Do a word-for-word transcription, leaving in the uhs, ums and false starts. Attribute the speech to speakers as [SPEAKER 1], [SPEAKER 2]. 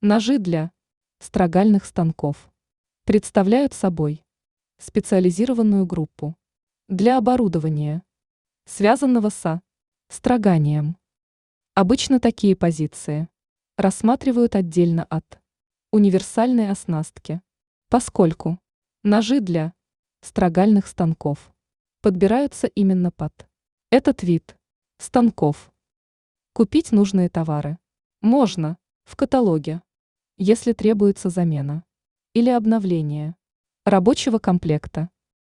[SPEAKER 1] Ножи для строгальных станков представляют собой специализированную группу для оборудования, связанного со строганием. Обычно такие позиции рассматривают отдельно от универсальной оснастки, поскольку ножи для строгальных станков подбираются именно под этот вид станков. Купить нужные товары можно в каталоге, если требуется замена или обновление рабочего комплекта.